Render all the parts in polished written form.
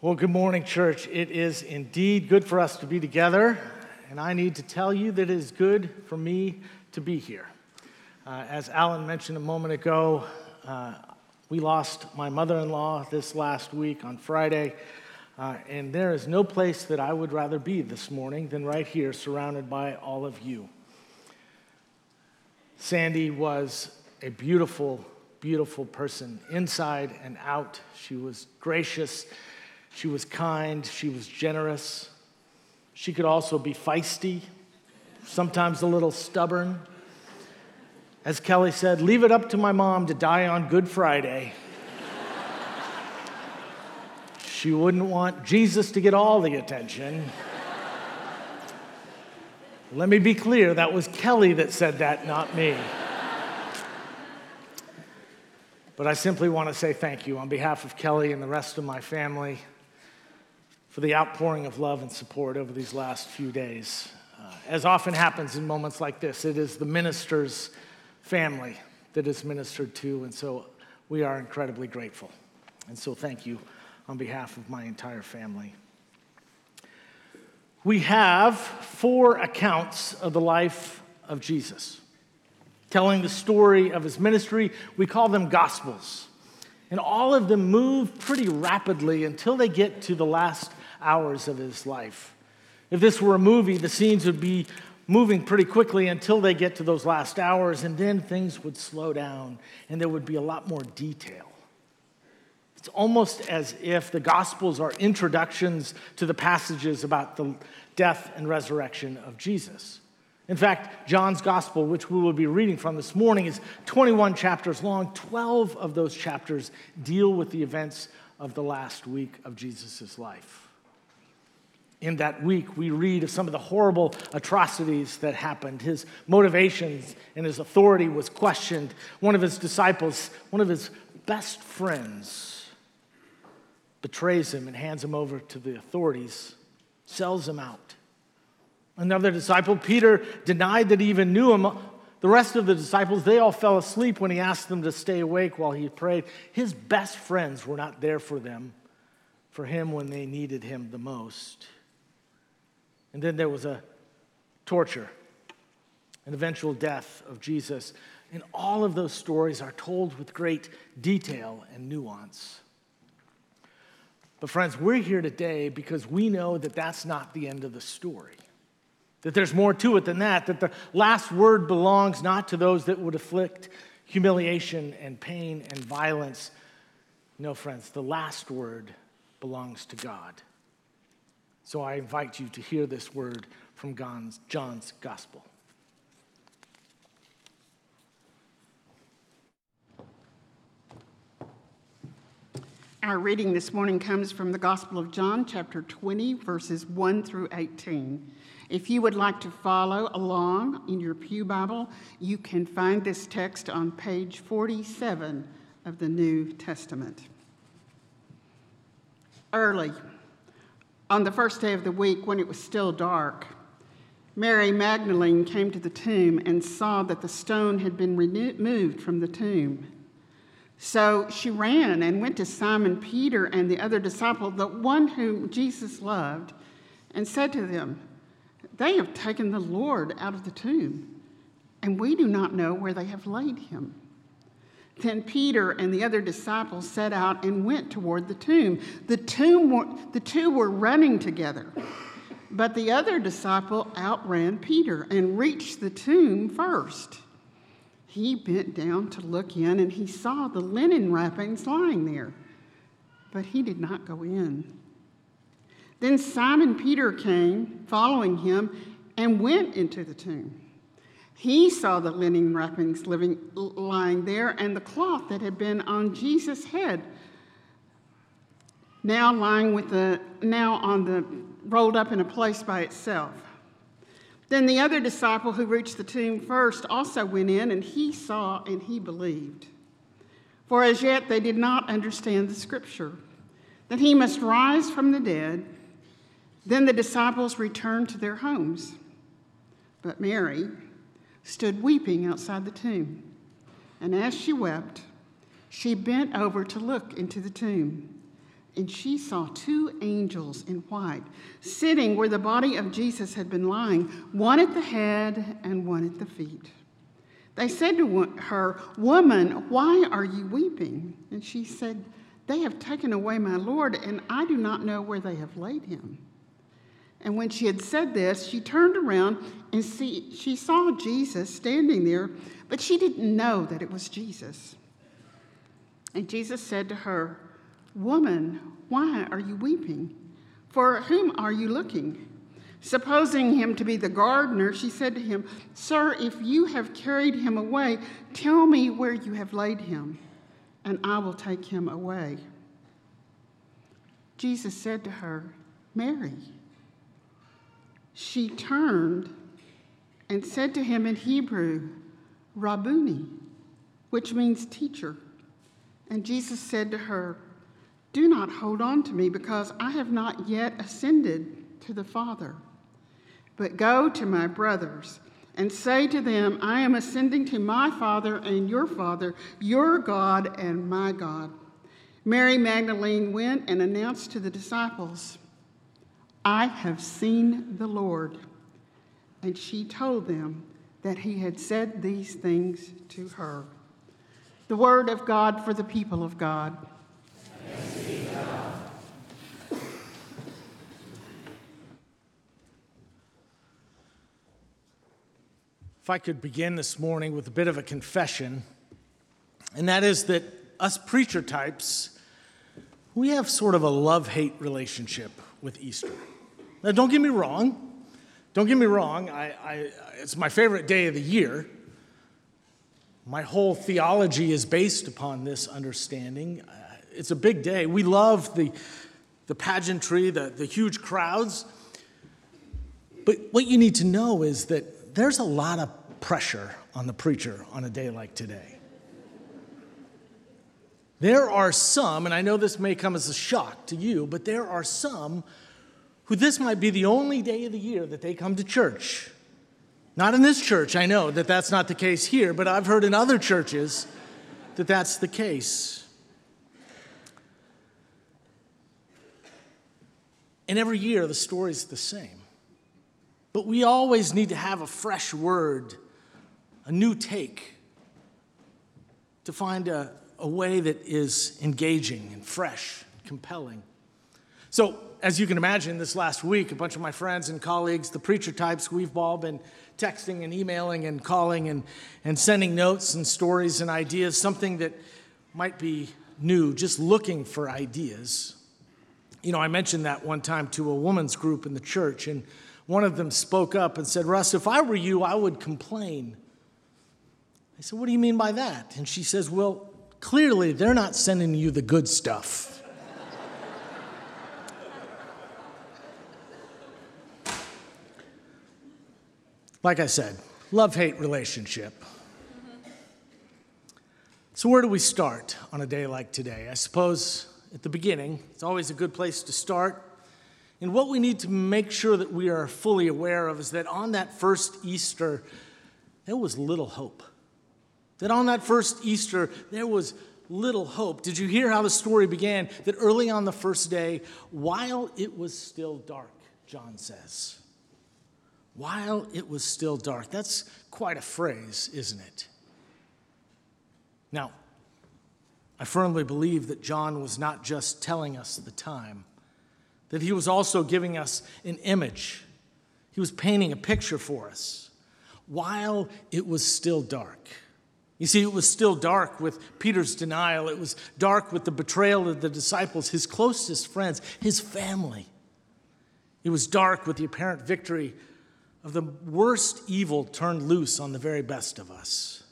Well, good morning, church. It is indeed good for us to be together, and I need to tell you that it is good for me to be here. As Alan mentioned a moment ago, we lost my mother-in-law this last week on Friday, and there is no place that I would rather be this morning than right here, surrounded by all of you. Sandy was a beautiful, beautiful person, inside and out. She was gracious. She was kind, she was generous. She could also be feisty, sometimes a little stubborn. As Kelly said, leave it up to my mom to die on Good Friday. She wouldn't want Jesus to get all the attention. Let me be clear, that was Kelly that said that, not me. But I simply want to say thank you on behalf of Kelly and the rest of my family for the outpouring of love and support over these last few days. As often happens in moments like this, it is the minister's family that is ministered to, and so we are incredibly grateful. And so thank you on behalf of my entire family. We have 4 accounts of the life of Jesus, telling the story of his ministry. We call them Gospels. And all of them move pretty rapidly until they get to the last hours of his life. If this were a movie, the scenes would be moving pretty quickly until they get to those last hours, and then things would slow down, and there would be a lot more detail. It's almost as if the Gospels are introductions to the passages about the death and resurrection of Jesus. In fact, John's Gospel, which we will be reading from this morning, is 21 chapters long. 12 of those chapters deal with the events of the last week of Jesus' life. In that week, we read of some of the horrible atrocities that happened. His motivations and his authority was questioned. One of his disciples, one of his best friends, betrays him and hands him over to the authorities, sells him out. Another disciple, Peter, denied that he even knew him. The rest of the disciples, they all fell asleep when he asked them to stay awake while he prayed. His best friends were not there for him when they needed him the most. And then there was a torture, an eventual death of Jesus. And all of those stories are told with great detail and nuance. But friends, we're here today because we know that that's not the end of the story. That there's more to it than that the last word belongs not to those that would inflict humiliation and pain and violence. No, friends, the last word belongs to God. So I invite you to hear this word from John's Gospel. Our reading this morning comes from the Gospel of John, chapter 20, verses 1 through 18. If you would like to follow along in your pew Bible, you can find this text on page 47 of the New Testament. Early, on the first day of the week, when it was still dark, Mary Magdalene came to the tomb and saw that the stone had been removed from the tomb. So she ran and went to Simon Peter and the other disciple, the one whom Jesus loved, and said to them, "They have taken the Lord out of the tomb, and we do not know where they have laid him." Then Peter and the other disciples set out and went toward the tomb. The two were running together, but the other disciple outran Peter and reached the tomb first. He bent down to look in, and he saw the linen wrappings lying there, but he did not go in. Then Simon Peter came, following him, and went into the tomb. He saw the linen wrappings lying there, and the cloth that had been on Jesus' head, now rolled up in a place by itself. Then the other disciple who reached the tomb first also went in, and he saw and he believed. For as yet they did not understand the scripture, that he must rise from the dead. Then the disciples returned to their homes. But Mary stood weeping outside the tomb. And as she wept, she bent over to look into the tomb. and she saw two angels in white sitting where the body of Jesus had been lying, one at the head and one at the feet. They said to her, "Woman, why are you weeping?" And she said, "They have taken away my Lord, and I do not know where they have laid him." And when she had said this, she turned around and she saw Jesus standing there, but she didn't know that it was Jesus. And Jesus said to her, "Woman, why are you weeping? For whom are you looking?" Supposing him to be the gardener, she said to him, "Sir, if you have carried him away, tell me where you have laid him, and I will take him away." Jesus said to her, "Mary." She turned and said to him in Hebrew, "Rabboni," which means teacher. And Jesus said to her, "Do not hold on to me, because I have not yet ascended to the Father. But go to my brothers and say to them, I am ascending to my Father and your Father, your God and my God." Mary Magdalene went and announced to the disciples, "I have seen the Lord." And she told them that he had said these things to her. The word of God for the people of God. Thanks be to God. If I could begin this morning with a bit of a confession, and that is that us preacher types, we have sort of a love-hate relationship with Easter. Now, don't get me wrong. It's my favorite day of the year. My whole theology is based upon this understanding. It's a big day. We love the pageantry, the huge crowds. But what you need to know is that there's a lot of pressure on the preacher on a day like today. There are some, and I know this may come as a shock to you, but there are some who this might be the only day of the year that they come to church. Not in this church, I know that that's not the case here, but I've heard in other churches that that's the case. And every year the story's the same. But we always need to have a fresh word, a new take, to find a way that is engaging and fresh, and compelling. So, as you can imagine, this last week, a bunch of my friends and colleagues, the preacher types, we've all been texting and emailing and calling and sending notes and stories and ideas, something that might be new, just looking for ideas. You know, I mentioned that one time to a women's group in the church, and one of them spoke up and said, "Russ, if I were you, I would complain." I said, "What do you mean by that?" And she says, "Well, clearly they're not sending you the good stuff." Like I said, love-hate relationship. So where do we start on a day like today? I suppose at the beginning, it's always a good place to start. And what we need to make sure that we are fully aware of is that on that first Easter, there was little hope. That on that first Easter, there was little hope. Did you hear how the story began? That early on the first day, while it was still dark, John says. While it was still dark. That's quite a phrase, isn't it? Now, I firmly believe that John was not just telling us the time, that he was also giving us an image. He was painting a picture for us while it was still dark. You see, it was still dark with Peter's denial. It was dark with the betrayal of the disciples, his closest friends, his family. It was dark with the apparent victory of the worst evil turned loose on the very best of us.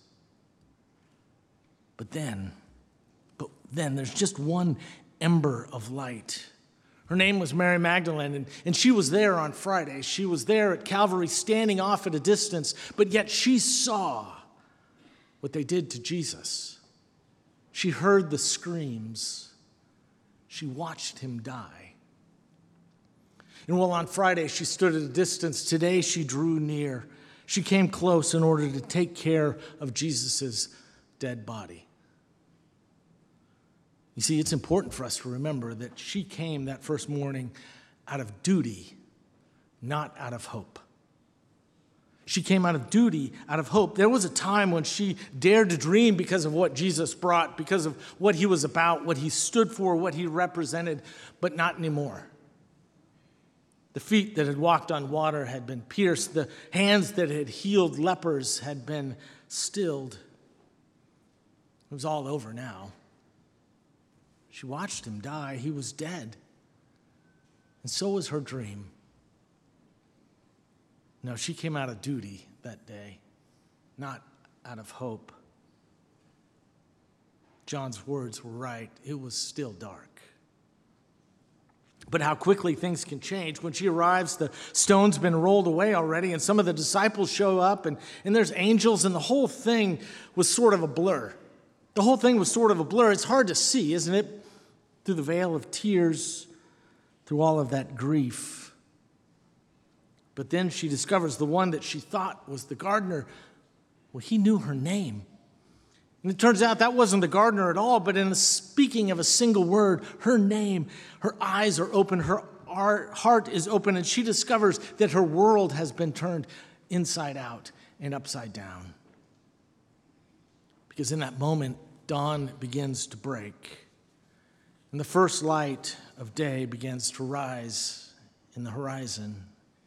But then there's just one ember of light. Her name was Mary Magdalene, and she was there on Friday. She was there at Calvary, standing off at a distance, but yet she saw what they did to Jesus. She heard the screams. She watched him die. And while on Friday she stood at a distance, today she drew near. She came close in order to take care of Jesus' dead body. You You see, it's important for us to remember that she came that first morning out of duty, not out of hope. She came out of duty, out of hope. There was a time when she dared to dream because of what Jesus brought, because of what he was about, what he stood for, what he represented, but not anymore. The feet that had walked on water had been pierced. The hands that had healed lepers had been stilled. It was all over now. She watched him die. He was dead. And so was her dream. No, she came out of duty that day, not out of hope. John's words were right. It was still dark. But how quickly things can change. When she arrives, the stone's been rolled away already, and some of the disciples show up, and there's angels, and the whole thing was sort of a blur. The whole thing was sort of a blur. It's hard to see, isn't it? Through the veil of tears, through all of that grief. But then she discovers the one that she thought was the gardener. Well, he knew her name. And it turns out that wasn't the gardener at all, but in the speaking of a single word, her name, her eyes are open, her heart is open, and she discovers that her world has been turned inside out and upside down. Because in that moment, dawn begins to break, and the first light of day begins to rise in the horizon.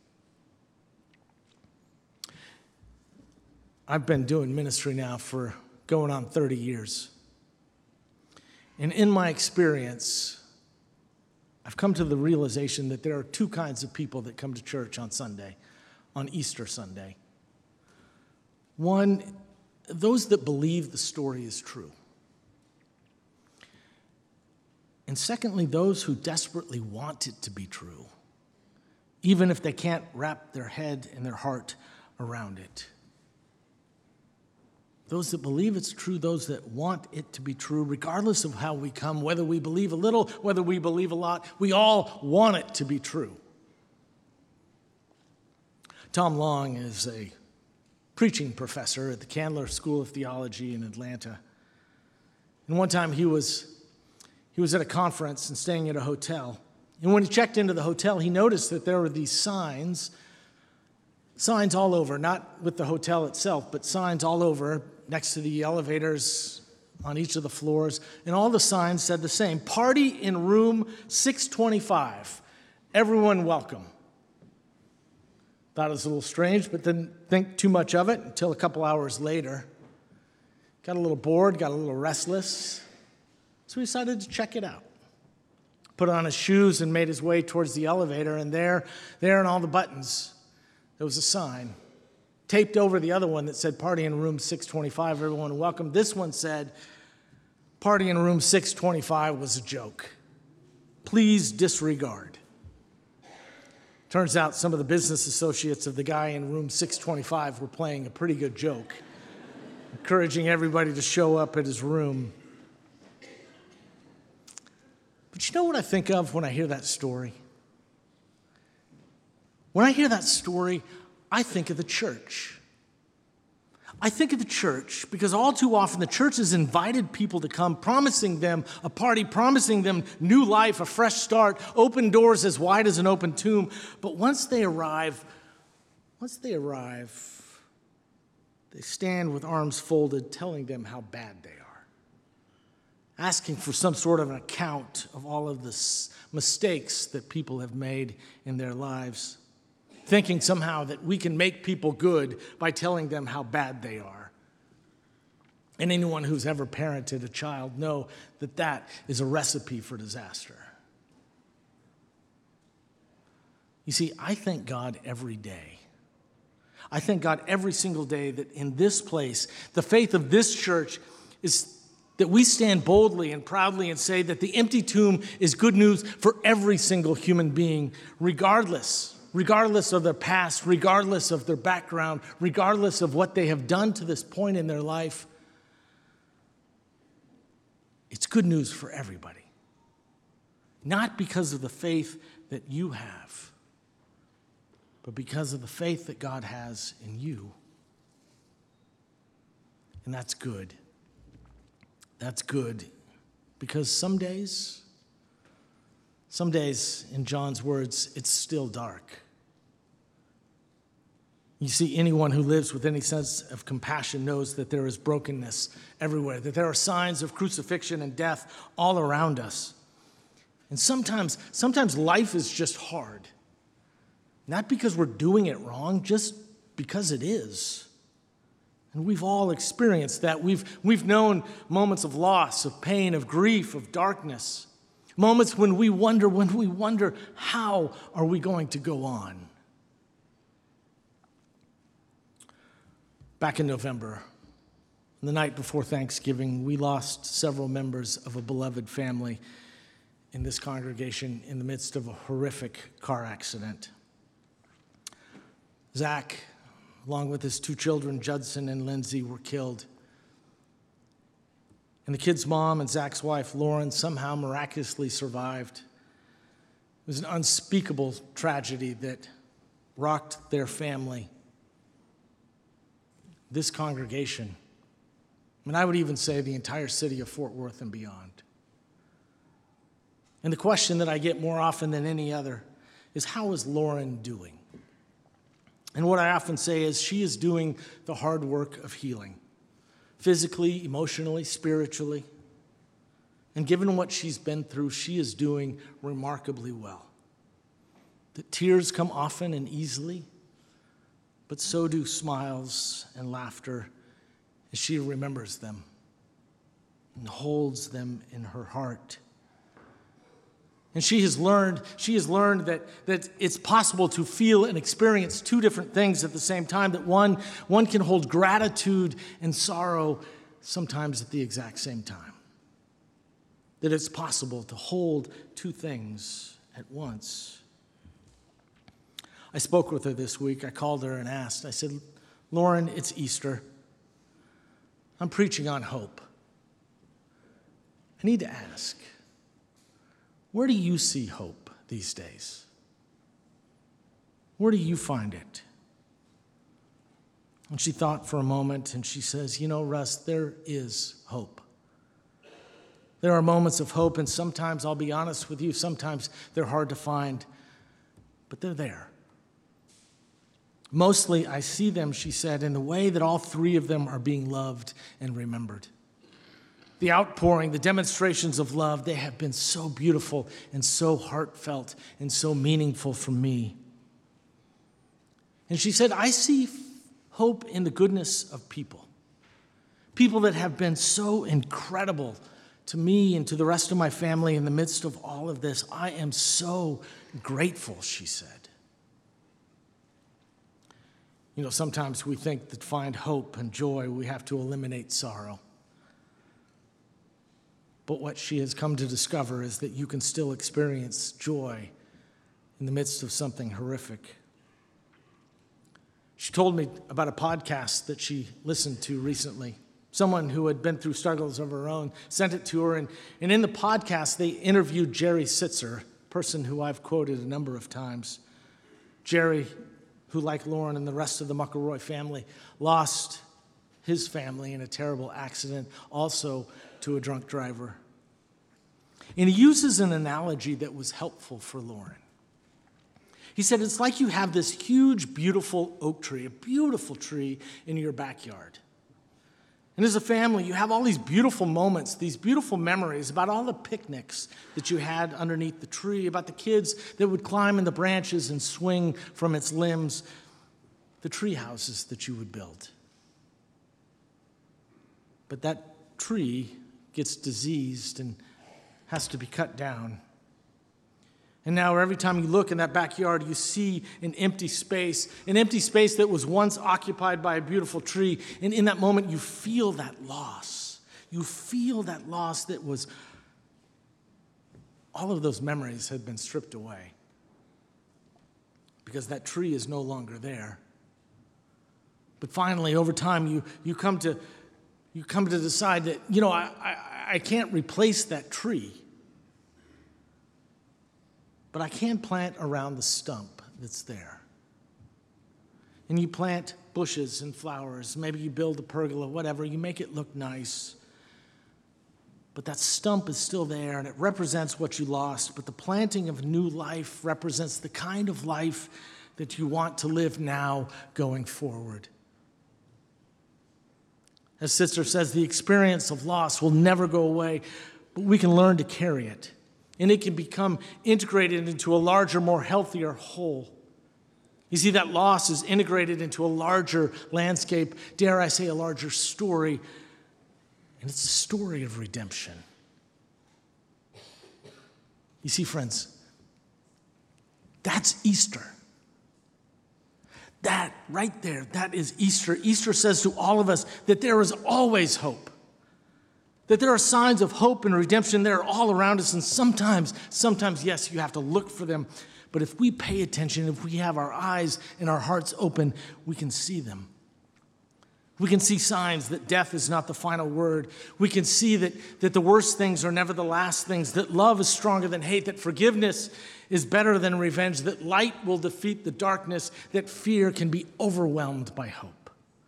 I've been doing ministry now for going on 30 years. And in my experience, I've come to the realization that there are two kinds of people that come to church on Sunday, on Easter Sunday. One, those that believe the story is true. And secondly, those who desperately want it to be true, even if they can't wrap their head and their heart around it. Those that believe it's true, those that want it to be true, regardless of how we come, whether we believe a little, whether we believe a lot, we all want it to be true. Tom Long is a preaching professor at the Candler School of Theology in Atlanta. And one time he was at a conference and staying at a hotel. And when he checked into the hotel, he noticed that there were these signs all over, not with the hotel itself, but signs all over next to the elevators on each of the floors. And all the signs said the same: party in room 625. Everyone welcome. Thought it was a little strange, but didn't think too much of it until a couple hours later. Got a little bored, got a little restless, so he decided to check it out. Put on his shoes and made his way towards the elevator, and there on all the buttons, there was a sign taped over the other one that said party in room 625, everyone welcome. This one said party in room 625 was a joke. Please disregard. Turns out some of the business associates of the guy in room 625 were playing a pretty good joke, encouraging everybody to show up at his room. But you know what I think of when I hear that story? When I hear that story, I think of the church. I think of the church because all too often the church has invited people to come, promising them a party, promising them new life, a fresh start, open doors as wide as an open tomb. But once they arrive, they stand with arms folded, telling them how bad they are, asking for some sort of an account of all of the mistakes that people have made in their lives, thinking somehow that we can make people good by telling them how bad they are. And anyone who's ever parented a child know that that is a recipe for disaster. You see, I thank God every day. I thank God every single day that in this place, the faith of this church is that we stand boldly and proudly and say that the empty tomb is good news for every single human being, regardless of their past, regardless of their background, regardless of what they have done to this point in their life. It's good news for everybody. Not because of the faith that you have, but because of the faith that God has in you. And that's good. That's good Because some days, in John's words, it's still dark. You see, anyone who lives with any sense of compassion knows that there is brokenness everywhere, that there are signs of crucifixion and death all around us. And sometimes life is just hard. Not because we're doing it wrong, just because it is. And we've all experienced that. We've known moments of loss, of pain, of grief, of darkness. Moments when we wonder, how are we going to go on? Back in November, the night before Thanksgiving, we lost several members of a beloved family in this congregation in the midst of a horrific car accident. Zach, along with his 2 children, Judson and Lindsay, were killed. And the kid's mom and Zach's wife, Lauren, somehow miraculously survived. It was an unspeakable tragedy that rocked their family, this congregation, and I would even say the entire city of Fort Worth and beyond. And the question that I get more often than any other is, how is Lauren doing? And what I often say is, she is doing the hard work of healing, physically, emotionally, spiritually. And given what she's been through, she is doing remarkably well. The tears come often and easily, but so do smiles and laughter as she remembers them and holds them in her heart. And she has learned that it's possible to feel and experience 2 different things at the same time, that one can hold gratitude and sorrow sometimes at the exact same time. That it's possible to hold 2 things at once. I spoke with her this week. I called her and asked. I said, Lauren, it's Easter. I'm preaching on hope. I need to ask, where do you see hope these days? Where do you find it? And she thought for a moment and she says, Russ, there is hope. There are moments of hope, and sometimes, I'll be honest with you, sometimes they're hard to find, but they're there. Mostly, I see them, she said, in the way that all 3 of them are being loved and remembered. The outpouring, the demonstrations of love, they have been so beautiful and so heartfelt and so meaningful for me. And she said, I see hope in the goodness of people. People that have been so incredible to me and to the rest of my family in the midst of all of this. I am so grateful, she said. Sometimes we think that to find hope and joy, we have to eliminate sorrow. But what she has come to discover is that you can still experience joy in the midst of something horrific. She told me about a podcast that she listened to recently. Someone who had been through struggles of her own sent it to her, and in the podcast, they interviewed Jerry Sitzer, a person who I've quoted a number of times. Jerry, who, like Lauren and the rest of the McElroy family, lost his family in a terrible accident, also to a drunk driver. And he uses an analogy that was helpful for Lauren. He said, it's like you have this huge, beautiful oak tree, a beautiful tree in your backyard. And as a family, you have all these beautiful moments, these beautiful memories about all the picnics that you had underneath the tree, about the kids that would climb in the branches and swing from its limbs, the tree houses that you would build. But that tree gets diseased and has to be cut down. And now every time you look in that backyard, you see an empty space that was once occupied by a beautiful tree. And in that moment, you feel that loss. You feel that loss that was, all of those memories had been stripped away because that tree is no longer there. But finally, over time, you come to decide that, I can't replace that tree. But I can plant around the stump that's there. And you plant bushes and flowers. Maybe you build a pergola, whatever. You make it look nice. but that stump is still there, and it represents what you lost. But the planting of new life represents the kind of life that you want to live now going forward. As Sister says, the experience of loss will never go away, but we can learn to carry it. And it can become integrated into a larger, more healthier whole. You see, that loss is integrated into a larger landscape, dare I say, a larger story. And it's a story of redemption. You see, friends, that's Easter. That right there, that is Easter. Easter says to all of us that there is always hope. That there are signs of hope and redemption. They're all around us. And sometimes, yes, you have to look for them. But if we pay attention, if we have our eyes and our hearts open, we can see them. We can see signs that death is not the final word. We can see that the worst things are never the last things, that love is stronger than hate, that forgiveness is better than revenge, that light will defeat the darkness, that fear can be overwhelmed by hope.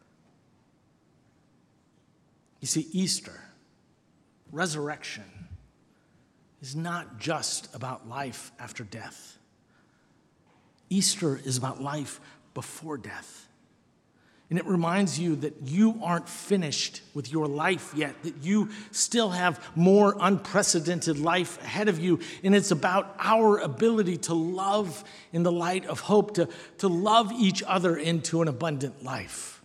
You see, Easter, resurrection, is not just about life after death. Easter is about life before death. And it reminds you that you aren't finished with your life yet, that you still have more unprecedented life ahead of you. And it's about our ability to love in the light of hope, to love each other into an abundant life.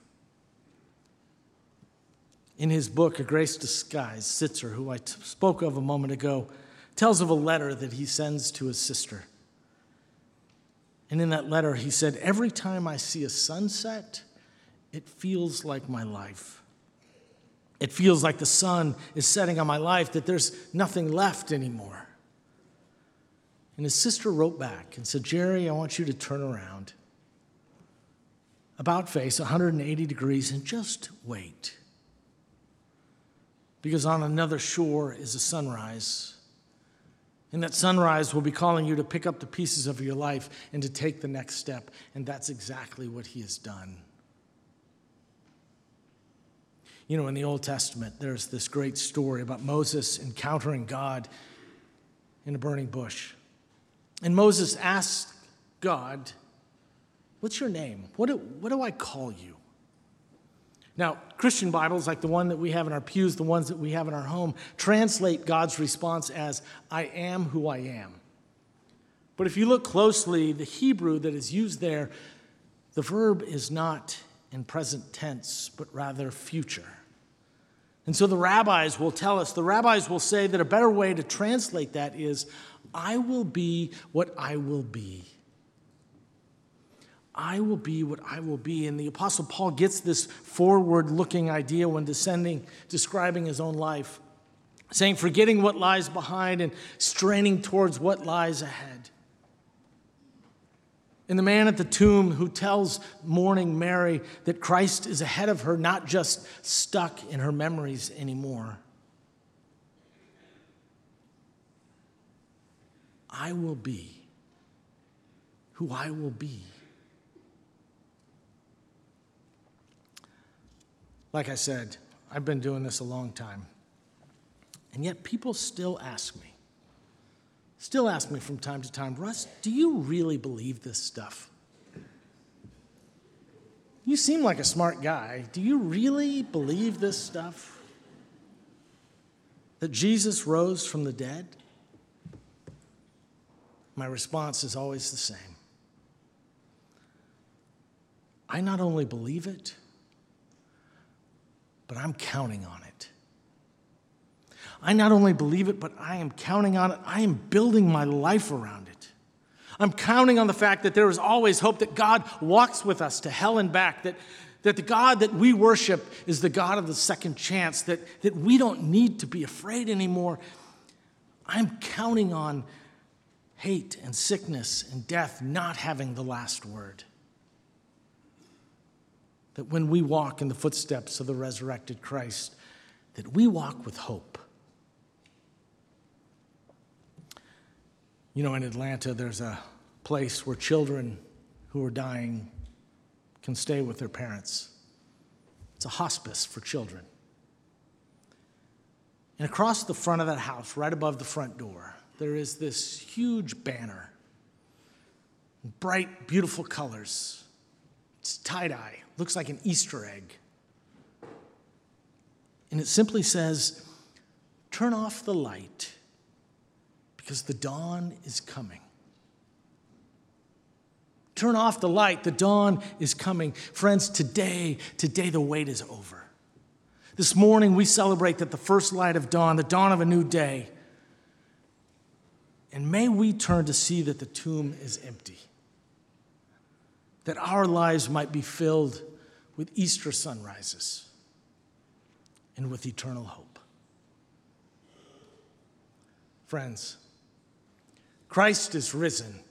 In his book, A Grace Disguised, Sitzer, who I spoke of a moment ago, tells of a letter that he sends to his sister. And in that letter, he said, "Every time I see a sunset, it feels like my life. It feels like the sun is setting on my life, that there's nothing left anymore." And his sister wrote back and said, "Jerry, I want you to turn around, about face, 180 degrees, and just wait. Because on another shore is a sunrise. And that sunrise will be calling you to pick up the pieces of your life and to take the next step." And that's exactly what he has done. You know, in the Old Testament, there's this great story about Moses encountering God in a burning bush. And Moses asked God, "What's your name? What do I call you?" Now, Christian Bibles, like the one that we have in our pews, the ones that we have in our home, translate God's response as, "I am who I am." But if you look closely, the Hebrew that is used there, the verb is not in present tense, but rather future. And so the rabbis will say that a better way to translate that is, "I will be what I will be." I will be what I will be. And the Apostle Paul gets this forward-looking idea when describing his own life, saying, forgetting what lies behind and straining towards what lies ahead. And the man at the tomb who tells mourning Mary that Christ is ahead of her, not just stuck in her memories anymore. I will be who I will be. Like I said, I've been doing this a long time. And yet people still ask me from time to time, "Russ, do you really believe this stuff? You seem like a smart guy. Do you really believe this stuff? That Jesus rose from the dead?" My response is always the same. I not only believe it, but I'm counting on it. I not only believe it, but I am counting on it. I am building my life around it. I'm counting on the fact that there is always hope, that God walks with us to hell and back, that the God that we worship is the God of the second chance, that we don't need to be afraid anymore. I'm counting on hate and sickness and death not having the last word. That when we walk in the footsteps of the resurrected Christ, that we walk with hope. You know, in Atlanta, there's a place where children who are dying can stay with their parents. It's a hospice for children. And across the front of that house, right above the front door, there is this huge banner. Bright, beautiful colors. It's tie-dye. Looks like an Easter egg. And it simply says, "Turn off the light because the dawn is coming." Turn off the light. The dawn is coming. Friends, today the wait is over. This morning we celebrate that the first light of dawn, the dawn of a new day. And may we turn to see that the tomb is empty. That our lives might be filled with Easter sunrises and with eternal hope. Friends, Christ is risen.